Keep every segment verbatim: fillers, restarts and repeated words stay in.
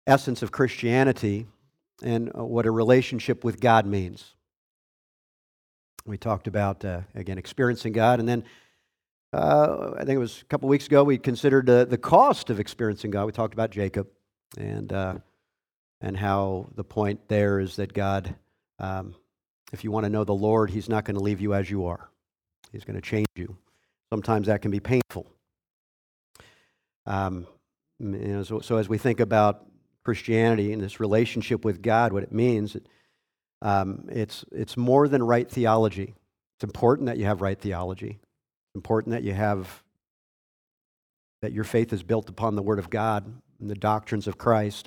essence of Christianity and what a relationship with God means. We talked about, uh, again, experiencing God, and then uh, I think it was a couple weeks ago we considered uh, the cost of experiencing God. We talked about Jacob and uh, and how the point there is that God, um, if you want to know the Lord, He's not going to leave you as you are. He's going to change you. Sometimes that can be painful. Um, you know, so, so as we think about Christianity and this relationship with God, what it means, it, um, it's it's more than right theology. It's important that you have right theology. It's important that you have that your faith is built upon the Word of God and the doctrines of Christ.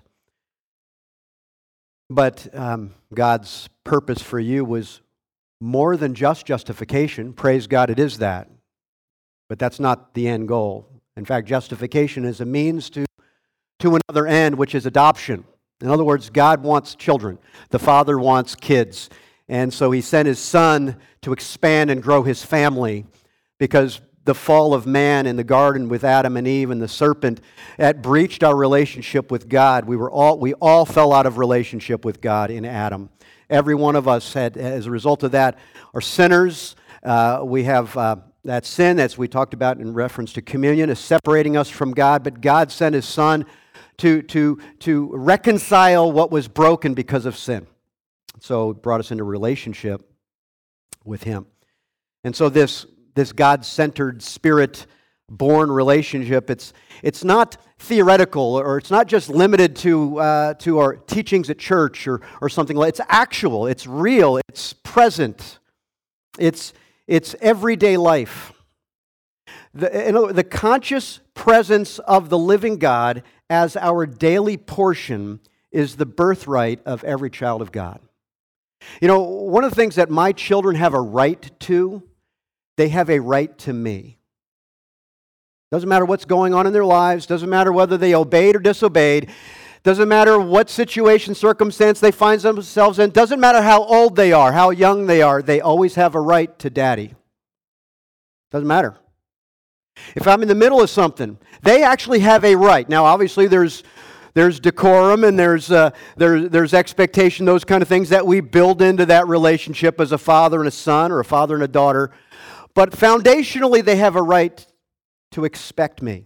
But um, God's purpose for you was more than just justification. Praise God, it is that. But that's not the end goal. In fact, justification is a means to, to another end, which is adoption. In other words, God wants children. The Father wants kids. And so He sent His Son to expand and grow His family, because the fall of man in the garden with Adam and Eve and the serpent, that breached our relationship with God. We were all we all fell out of relationship with God in Adam. Every one of us had, as a result of that, are sinners. Uh, we have uh, that sin, as we talked about in reference to communion, is separating us from God. But God sent His Son to to to reconcile what was broken because of sin. So it brought us into relationship with Him. And so this this God-centered, Spirit-born relationship, it's it's not theoretical, or it's not just limited to uh, to our teachings at church or or something like. It's actual. It's real. It's present. It's it's everyday life. The you know, the conscious presence of the living God as our daily portion is the birthright of every child of God. You know, one of the things that my children have a right to, they have a right to me. Doesn't matter what's going on in their lives, doesn't matter whether they obeyed or disobeyed, doesn't matter what situation, circumstance they find themselves in, doesn't matter how old they are, how young they are, they always have a right to daddy. Doesn't matter. If I'm in the middle of something, they actually have a right. Now, obviously, there's there's decorum and there's uh, there, there's expectation, those kind of things that we build into that relationship as a father and a son or a father and a daughter. But foundationally, they have a right to expect me.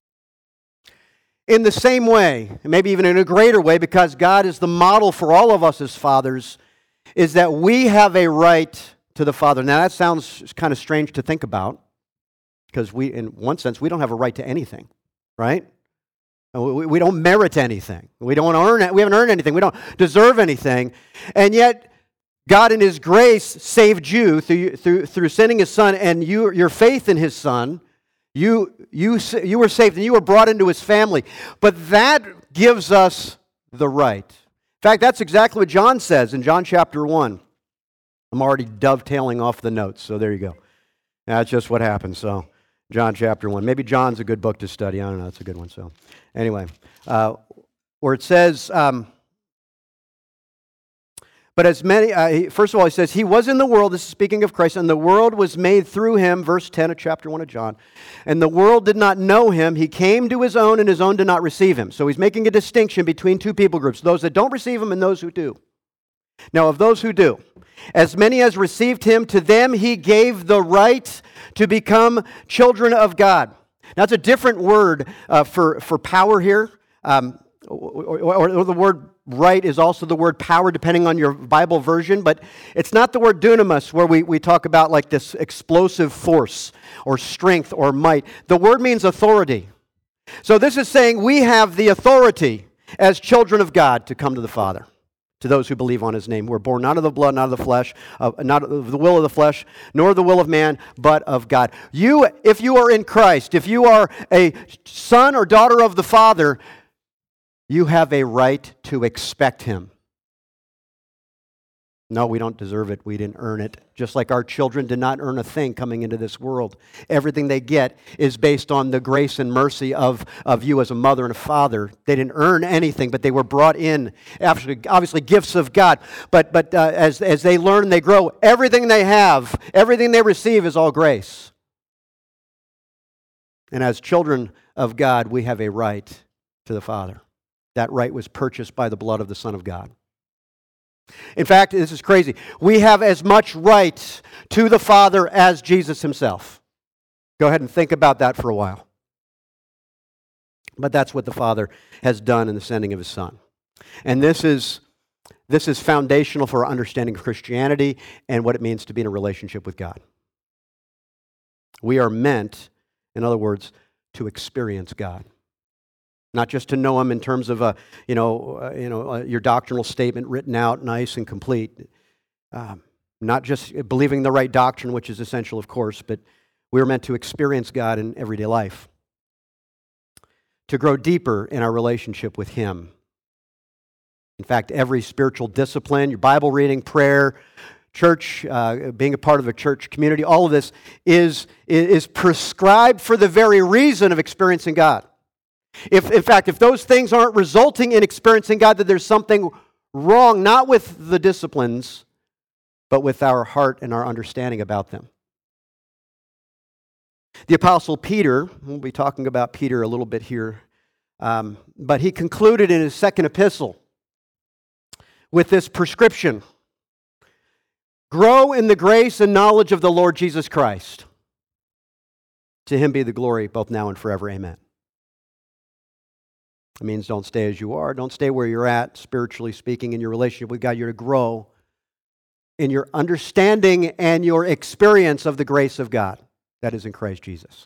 In the same way, maybe even in a greater way, because God is the model for all of us as fathers, is that we have a right to the Father. Now, that sounds kind of strange to think about, because we, in one sense, we don't have a right to anything, right? We, we don't merit anything. We don't earn it. We haven't earned anything. We don't deserve anything. And yet, God in His grace saved you through, through, through sending His Son, and you, your faith in His Son, you, you, you were saved and you were brought into His family. But that gives us the right. In fact, that's exactly what John says in John chapter one. I'm already dovetailing off the notes, so there you go. That's just what happens. So, John chapter one. Maybe John's a good book to study. I don't know. It's a good one. So, anyway, uh, where it says, um, but as many, uh, first of all, he says, He was in the world, this is speaking of Christ, and the world was made through Him, verse ten of chapter one of John. And the world did not know Him. He came to His own, and His own did not receive Him. So he's making a distinction between two people groups, those that don't receive Him and those who do. Now, of those who do, as many as received Him, to them He gave the right to become children of God. Now, it's a different word uh, for, for power here. Um, or, or, or the word right is also the word power, depending on your Bible version. But it's not the word dunamis, where we, we talk about like this explosive force or strength or might. The word means authority. So this is saying we have the authority as children of God to come to the Father. To those who believe on His name, who are born not of the blood, not of the flesh, uh, not of the will of the flesh, nor the will of man, but of God. You, if you are in Christ, if you are a son or daughter of the Father, you have a right to expect Him. No, we don't deserve it. We didn't earn it. Just like our children did not earn a thing coming into this world. Everything they get is based on the grace and mercy of, of you as a mother and a father. They didn't earn anything, but they were brought in, obviously gifts of God. But, but uh, as, as they learn and they grow, everything they have, everything they receive is all grace. And as children of God, we have a right to the Father. That right was purchased by the blood of the Son of God. In fact, this is crazy. We have as much right to the Father as Jesus himself. Go ahead and think about that for a while. But that's what the Father has done in the sending of his Son. And this is, this is foundational for our understanding of Christianity and what it means to be in a relationship with God. We are meant, in other words, to experience God. Not just to know him in terms of a, you know, uh, you know, uh, your doctrinal statement written out nice and complete. Um, not just believing the right doctrine, which is essential, of course, but we're meant to experience God in everyday life. To grow deeper in our relationship with him. In fact, every spiritual discipline, your Bible reading, prayer, church, uh, being a part of a church community, all of this is, is prescribed for the very reason of experiencing God. If, in fact, if those things aren't resulting in experiencing God, then there's something wrong, not with the disciplines, but with our heart and our understanding about them. The Apostle Peter, we'll be talking about Peter a little bit here, um, but he concluded in his second epistle with this prescription: grow in the grace and knowledge of the Lord Jesus Christ. To him be the glory both now and forever. Amen. It means don't stay as you are. Don't stay where you're at, spiritually speaking, in your relationship with God. You're to grow in your understanding and your experience of the grace of God that is in Christ Jesus.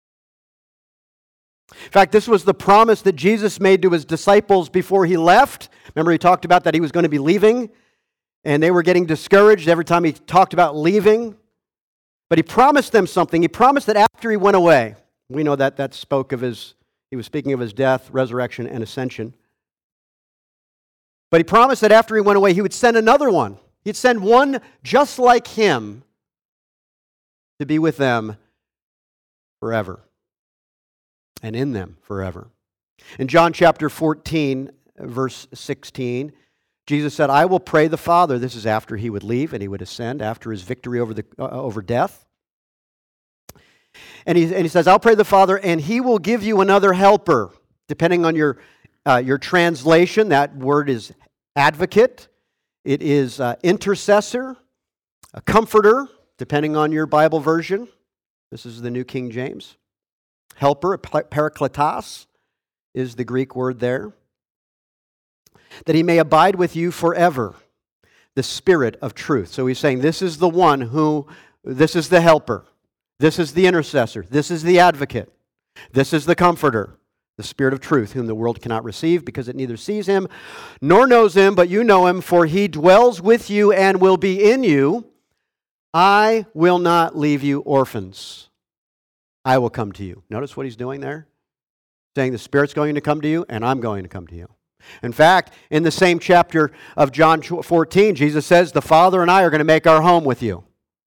In fact, this was the promise that Jesus made to his disciples before he left. Remember, he talked about that he was going to be leaving, and they were getting discouraged every time he talked about leaving. But he promised them something. He promised that after he went away, we know that that spoke of his He was speaking of his death, resurrection, and ascension. But he promised that after he went away, he would send another one. He'd send one just like him to be with them forever and in them forever. In John chapter fourteen, verse sixteen, Jesus said, I will pray the Father. This is after he would leave and he would ascend after his victory over, the, uh, over death. And he, and he says, I'll pray the Father, and he will give you another helper. Depending on your, uh, your translation, that word is advocate. It is uh, intercessor, a comforter, depending on your Bible version. This is the New King James. Helper, parakletos, is the Greek word there. That he may abide with you forever. The Spirit of truth. So he's saying this is the one who, this is the helper. This is the intercessor. This is the advocate. This is the comforter, the Spirit of truth, whom the world cannot receive because it neither sees him nor knows him, but you know him, for he dwells with you and will be in you. I will not leave you orphans. I will come to you. Notice what he's doing there? Saying the Spirit's going to come to you and I'm going to come to you. In fact, in the same chapter of John fourteen, Jesus says, the Father and I are going to make our home with you.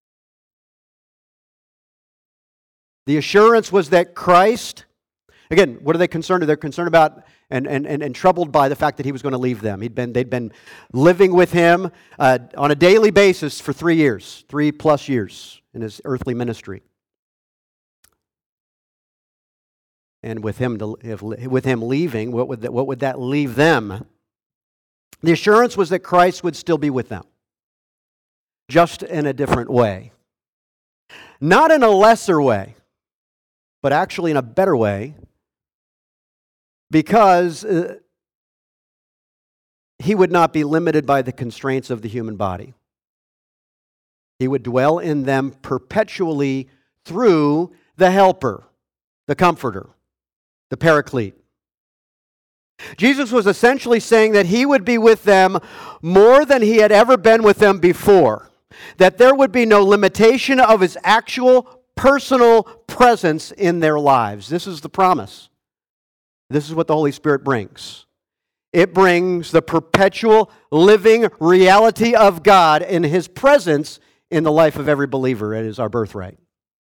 The assurance was that Christ, again, what are they concerned about? They're concerned about and, and, and, and troubled by the fact that he was going to leave them. He'd been, they'd been living with him uh, on a daily basis for three years, three plus years in his earthly ministry. And with him, to, if, with him leaving, what would, that, what would that leave them? The assurance was that Christ would still be with them, just in a different way. Not in a lesser way, but actually in a better way, because uh, he would not be limited by the constraints of the human body. He would dwell in them perpetually through the helper, the comforter, the paraclete. Jesus was essentially saying that he would be with them more than he had ever been with them before. That there would be no limitation of his actual personal presence in their lives. This is the promise. This is what the Holy Spirit brings. It brings the perpetual living reality of God in his presence in the life of every believer. It is our birthright.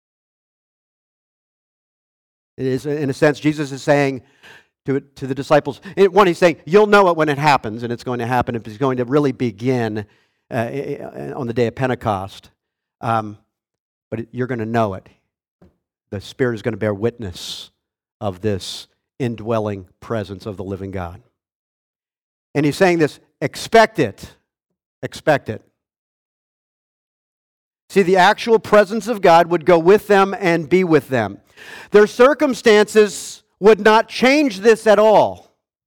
It is, in a sense, Jesus is saying to, to the disciples, one, he's saying, you'll know it when it happens, and it's going to happen. It's going to really begin uh, on the day of Pentecost. Um, but you're going to know it. The Spirit is going to bear witness of this indwelling presence of the living God. And he's saying this, expect it. Expect it. See, the actual presence of God would go with them and be with them. Their circumstances would not change this at all.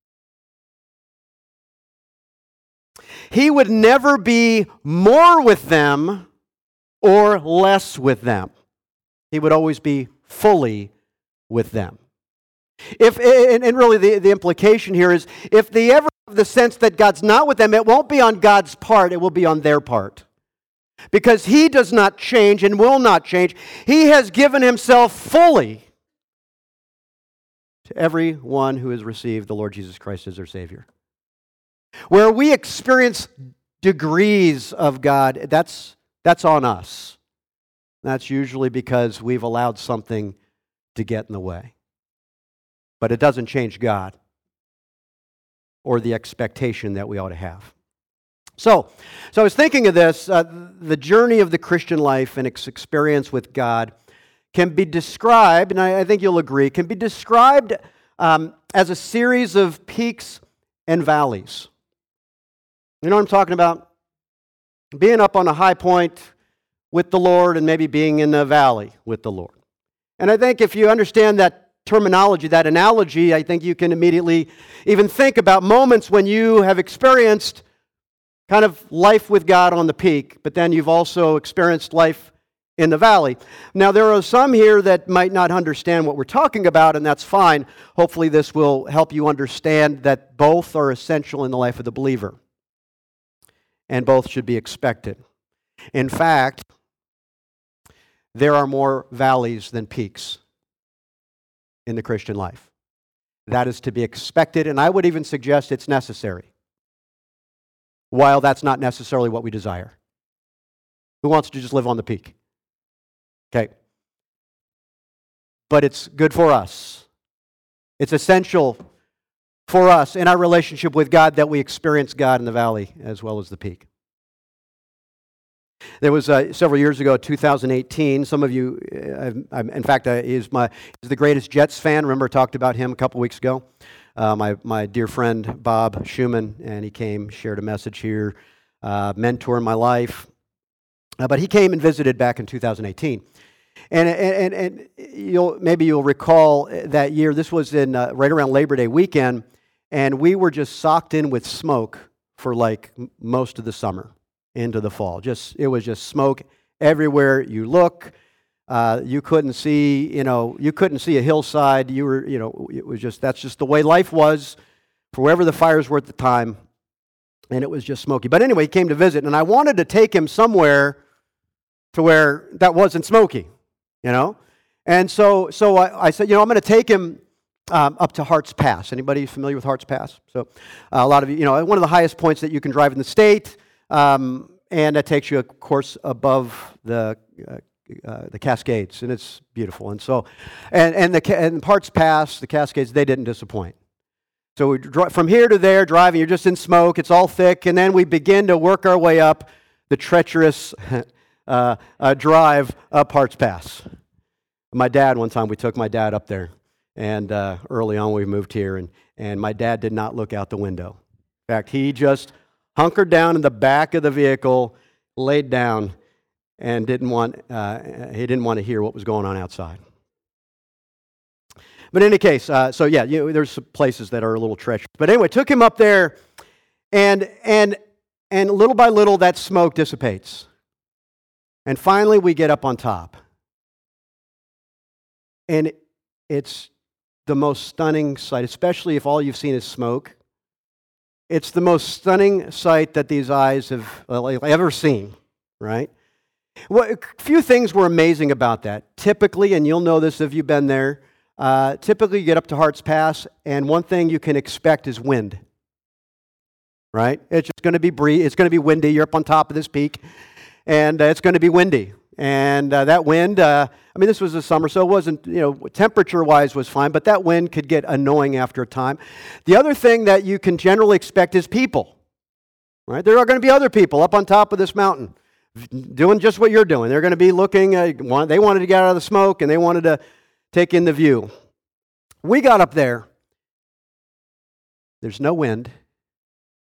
He would never be more with them or less with them. He would always be fully with them. If and, and really the, the implication here is, if they ever have the sense that God's not with them, it won't be on God's part, it will be on their part. Because He does not change and will not change. He has given Himself fully to everyone who has received the Lord Jesus Christ as their Savior. Where we experience degrees of God, that's, that's on us. That's usually because we've allowed something to get in the way. But it doesn't change God or the expectation that we ought to have. So, so I was thinking of this, uh, the journey of the Christian life and its experience with God can be described, and I, I think you'll agree, can be described um, as a series of peaks and valleys. You know what I'm talking about? Being up on a high point with the Lord and maybe being in a valley with the Lord. And I think if you understand that terminology, that analogy, I think you can immediately even think about moments when you have experienced kind of life with God on the peak, but then you've also experienced life in the valley. Now, there are some here that might not understand what we're talking about, and that's fine. Hopefully this will help you understand that both are essential in the life of the believer, and both should be expected. In fact, there are more valleys than peaks in the Christian life. That is to be expected, and I would even suggest it's necessary, while that's not necessarily what we desire. Who wants to just live on the peak? Okay. But it's good for us. It's essential for us in our relationship with God that we experience God in the valley as well as the peak. There was uh, several years ago, two thousand eighteen. Some of you, uh, in fact, uh, is my is the greatest Jets fan. Remember, I talked about him a couple weeks ago. Uh, my my dear friend Bob Schumann, and he came, shared a message here, uh, mentor in my life. Uh, but he came and visited back in two thousand eighteen, and and and you'll maybe you'll recall that year. This was in uh, right around Labor Day weekend, and we were just socked in with smoke for like most of the summer into the fall. Just it was just smoke everywhere you look. Uh, you couldn't see, you know, you couldn't see a hillside. You were, you know, it was just that's just the way life was for wherever the fires were at the time, and it was just smoky. But anyway, he came to visit, and I wanted to take him somewhere to where that wasn't smoky, you know. And so, so I, I said, you know, I'm going to take him um, up to Harts Pass. Anybody familiar with Harts Pass? So, uh, a lot of you, you know, one of the highest points that you can drive in the state. Um, and that takes you, of course, above the uh, uh, the Cascades, and it's beautiful. And so, and and the and Harts Pass, the Cascades, they didn't disappoint. So we dri- from here to there, driving, you're just in smoke. It's all thick, and then we begin to work our way up the treacherous uh, uh, drive up Harts Pass. My dad, one time, we took my dad up there, and uh, early on we moved here, and and my dad did not look out the window. In fact, he just hunkered down in the back of the vehicle, laid down, and didn't want uh, he didn't want to hear what was going on outside. But in any case, uh, so yeah, you know, there's some places that are a little treacherous. But anyway, took him up there, and and and little by little that smoke dissipates, and finally we get up on top, and it's the most stunning sight, especially if all you've seen is smoke. It's the most stunning sight that these eyes have ever seen, right? Well, a few things were amazing about that. Typically, and you'll know this if you've been there, uh, typically you get up to Harts Pass, and one thing you can expect is wind, right? It's just going to be bree- It's going to be windy. You're up on top of this peak, and uh, it's going to be windy. And uh, that wind, uh, I mean, this was the summer, so it wasn't, you know, temperature-wise was fine, but that wind could get annoying after a time. The other thing that you can generally expect is people, right? There are going to be other people up on top of this mountain doing just what you're doing. They're going to be looking, uh, they wanted to get out of the smoke, and they wanted to take in the view. We got up there. There's no wind.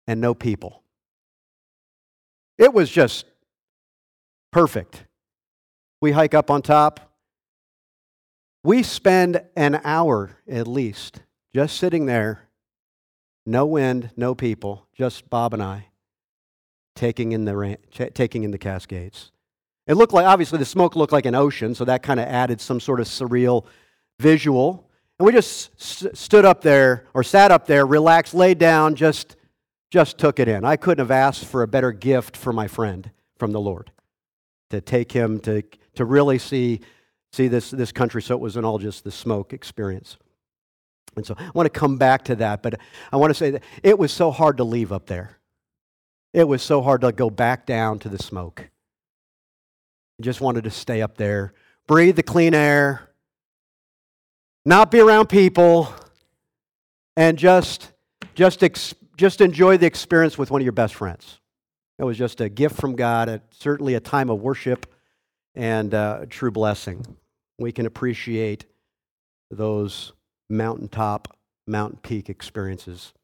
and no people. It was just perfect. We hike up on top. We spend an hour at least just sitting there, no wind, no people, just Bob and I, taking in the ra- taking in the Cascades. It looked like, obviously the smoke looked like an ocean, so that kind of added some sort of surreal visual. And we just st- stood up there, or sat up there, relaxed, laid down, just, just took it in. I couldn't have asked for a better gift for my friend from the Lord, to take him to, to really see See this, this country, so it wasn't all just the smoke experience. And so I want to come back to that, but I want to say that it was so hard to leave up there. It was so hard to go back down to the smoke. I just wanted to stay up there, breathe the clean air, not be around people, and just, just, ex, just enjoy the experience with one of your best friends. It was just a gift from God, a, certainly a time of worship and uh, a true blessing. We can appreciate those mountaintop, mountain peak experiences.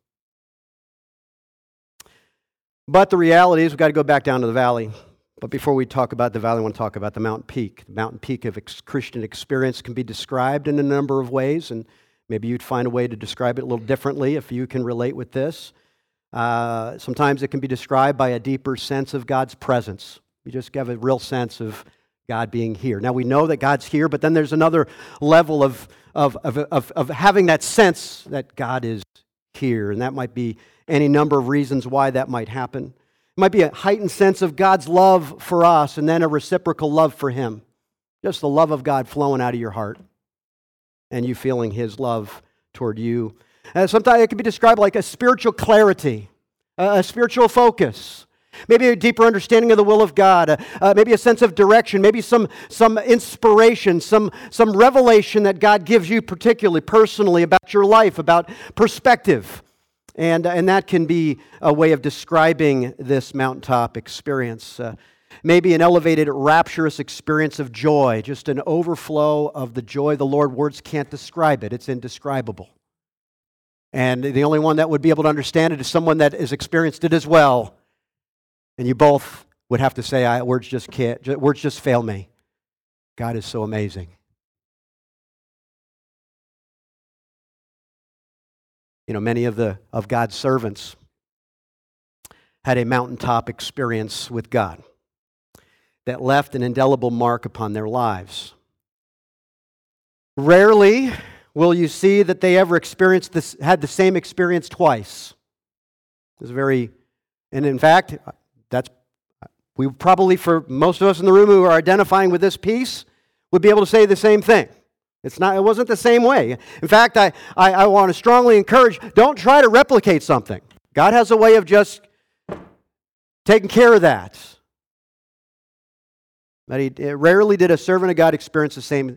But the reality is we've got to go back down to the valley. But before we talk about the valley, I want to talk about the mountain peak. The mountain peak of ex- Christian experience can be described in a number of ways, and maybe you'd find a way to describe it a little differently if you can relate with this. Uh, sometimes it can be described by a deeper sense of God's presence. You just have a real sense of God being here. Now we know that God's here, but then there's another level of, of, of, of, of having that sense that God is here, and that might be any number of reasons why that might happen. It might be a heightened sense of God's love for us, and then a reciprocal love for Him. Just the love of God flowing out of your heart, and you feeling His love toward you. And sometimes it can be described like a spiritual clarity, a, a spiritual focus. Maybe a deeper understanding of the will of God, uh, uh, maybe a sense of direction, maybe some, some inspiration, some, some revelation that God gives you particularly, personally, about your life, about perspective. And, and that can be a way of describing this mountaintop experience. Uh, maybe an elevated, rapturous experience of joy, just an overflow of the joy of the Lord. Words can't describe it. It's indescribable. And the only one that would be able to understand it is someone that has experienced it as well. And you both would have to say, I, words just can't, words just fail me. God is so amazing. You know, many of the of God's servants had a mountaintop experience with God that left an indelible mark upon their lives. Rarely will you see that they ever experienced this, had the same experience twice. It's very, and in fact, that's, we probably, for most of us in the room who are identifying with this piece, would be able to say the same thing. It's not, it wasn't the same way. In fact, I, I, I want to strongly encourage, don't try to replicate something. God has a way of just taking care of that. But he, rarely did a servant of God experience the same,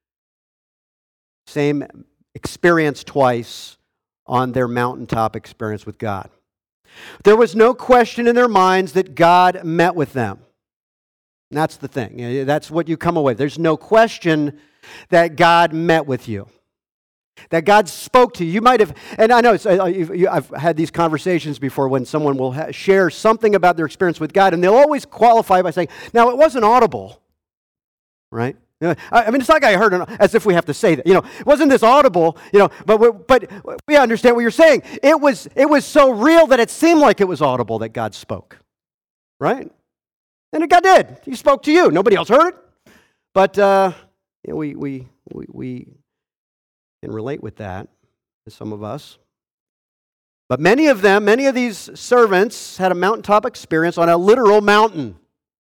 same experience twice on their mountaintop experience with God. There was no question in their minds that God met with them. And that's the thing. That's what you come away with. There's no question that God met with you. That God spoke to you. You might have, and I know it's, I've had these conversations before when someone will ha- share something about their experience with God, and they'll always qualify by saying, now it wasn't audible, right? I mean, it's like I heard it, as if we have to say that. You know, it wasn't this audible, you know, but we, but we understand what you're saying. It was, it was so real that it seemed like it was audible that God spoke, right? And God did. He spoke to you. Nobody else heard it. But uh, you know, we, we, we, we can relate with that, some of us. But many of them, many of these servants had a mountaintop experience on a literal mountain.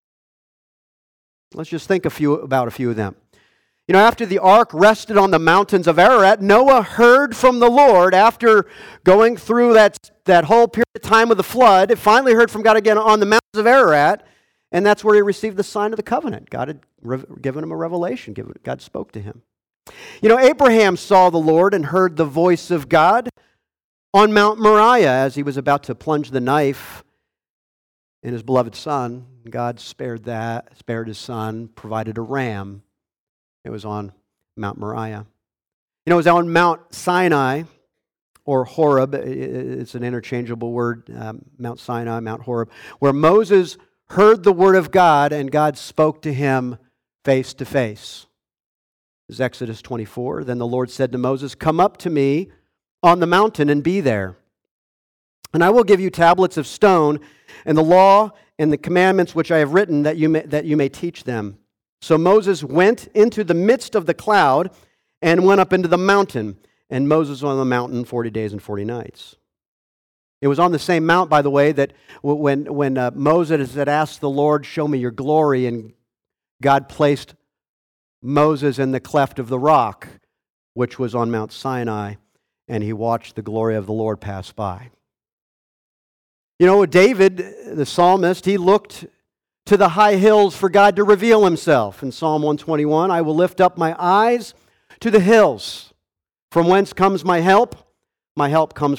Let's just think a few about a few of them. You know, after the ark rested on the mountains of Ararat, Noah heard from the Lord after going through that, that whole period of time of the flood. It finally heard from God again on the mountains of Ararat, and that's where he received the sign of the covenant. God had re- given him a revelation. Given, God spoke to him. You know, Abraham saw the Lord and heard the voice of God on Mount Moriah as he was about to plunge the knife in his beloved son. God spared that, spared his son, provided a ram. It was on Mount Moriah. You know, it was on Mount Sinai or Horeb, it's an interchangeable word, um, Mount Sinai, Mount Horeb, where Moses heard the word of God and God spoke to him face to face. This is Exodus twenty-four. Then the Lord said to Moses, "Come up to me on the mountain and be there. And I will give you tablets of stone and the law and the commandments which I have written that you may, that you may teach them." So Moses went into the midst of the cloud and went up into the mountain. And Moses was on the mountain forty days and forty nights. It was on the same mount, by the way, that when, when uh, Moses had asked the Lord, "Show me your glory," and God placed Moses in the cleft of the rock, which was on Mount Sinai, and he watched the glory of the Lord pass by. You know, David, the psalmist, he looked to the high hills for God to reveal himself. In Psalm one twenty-one, "I will lift up my eyes to the hills. From whence comes my help? My help comes